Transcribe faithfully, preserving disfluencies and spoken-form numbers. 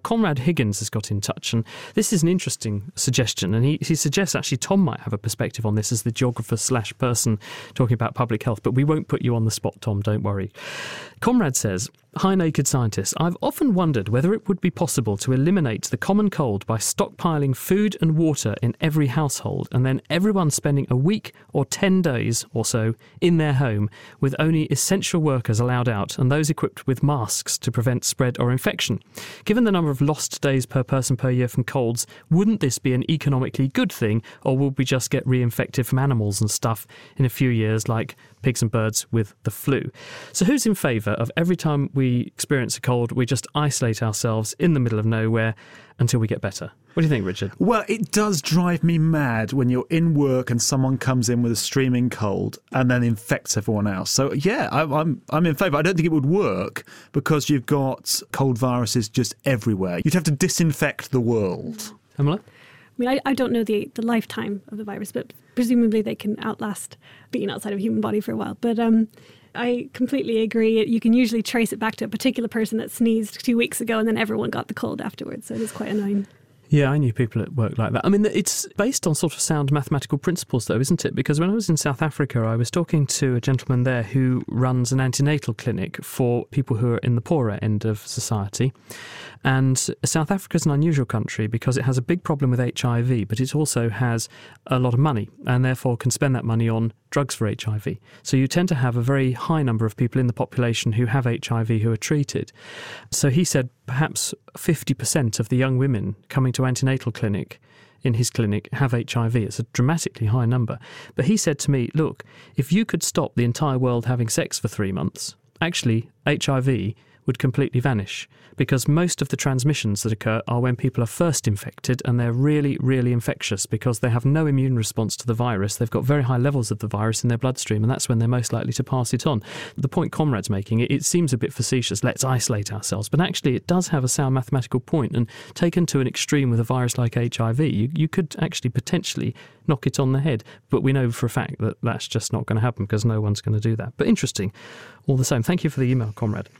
Conrad Higgins has got in touch, and this is an interesting suggestion, and he, he suggests actually Tom might have a perspective on this as the geographer slash person talking about public health, but we won't put you on the spot, Tom, don't worry. Conrad says, "Hi, Naked Scientists. I've often wondered whether it would be possible to eliminate the common cold by stockpiling food and water in every household, and then everyone spending a week or ten days or so in their home with only essential workers allowed out and those equipped with masks to prevent spread or infection. Given the number of lost days per person per year from colds, wouldn't this be an economically good thing, or would we just get reinfected from animals and stuff in a few years like pigs and birds with the flu?" So who's in favour of every time we experience a cold, we just isolate ourselves in the middle of nowhere until we get better? What do you think, Richard? Well, it does drive me mad when you're in work and someone comes in with a streaming cold and then infects everyone else. So, yeah, I, I'm I'm in favour. I don't think it would work because you've got cold viruses just everywhere. You'd have to disinfect the world. Emily? I mean, I, I don't know the, the lifetime of the virus, but presumably they can outlast being outside of a human body for a while. But um, I completely agree. You can usually trace it back to a particular person that sneezed two weeks ago and then everyone got the cold afterwards. So it is quite annoying. Yeah, I knew people at work like that. I mean, it's based on sort of sound mathematical principles, though, isn't it? Because when I was in South Africa, I was talking to a gentleman there who runs an antenatal clinic for people who are in the poorer end of society. And South Africa is an unusual country because it has a big problem with H I V, but it also has a lot of money and therefore can spend that money on drugs for H I V. So you tend to have a very high number of people in the population who have H I V who are treated. So he said perhaps fifty percent of the young women coming to antenatal clinic in his clinic have H I V. It's a dramatically high number. But he said to me, look, if you could stop the entire world having sex for three months, actually H I V would completely vanish, because most of the transmissions that occur are when people are first infected, and they're really, really infectious because they have no immune response to the virus. They've got very high levels of the virus in their bloodstream, and that's when they're most likely to pass it on. The point Conrad's making, it, it seems a bit facetious, let's isolate ourselves, but actually it does have a sound mathematical point, and taken to an extreme with a virus like H I V, you, you could actually potentially knock it on the head. But we know for a fact that that's just not going to happen because no one's going to do that. But interesting all the same. Thank you for the email, Conrad.